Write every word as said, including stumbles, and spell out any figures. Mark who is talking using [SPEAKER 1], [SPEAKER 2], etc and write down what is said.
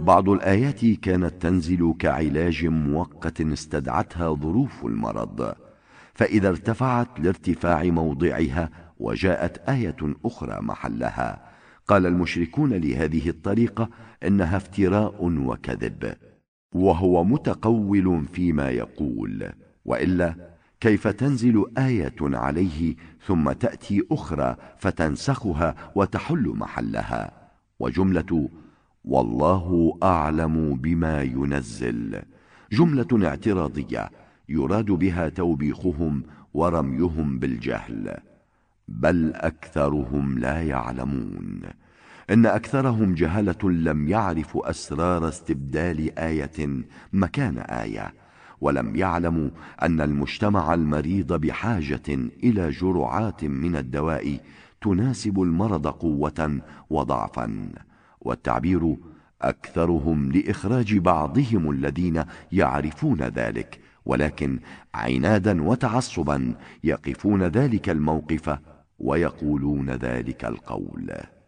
[SPEAKER 1] بعض الآيات كانت تنزل كعلاج مؤقت استدعتها ظروف المرض، فإذا ارتفعت لارتفاع موضعها وجاءت آية أخرى محلها، قال المشركون لهذه الطريقة إنها افتراء وكذب، وهو متقول فيما يقول، وإلا كيف تنزل آية عليه ثم تأتي أخرى فتنسخها وتحل محلها؟ وجملة والله أعلم بما ينزل جملة اعتراضية يراد بها توبيخهم ورميهم بالجهل، بل أكثرهم لا يعلمون. إن أكثرهم جهلة لم يعرفوا أسرار استبدال آية مكان آية، ولم يعلموا أن المجتمع المريض بحاجة إلى جرعات من الدواء تناسب المرض قوة وضعفا، والتعبير أكثرهم لإخراج بعضهم الذين يعرفون ذلك، ولكن عنادا وتعصبا يقفون ذلك الموقف ويقولون ذلك القول.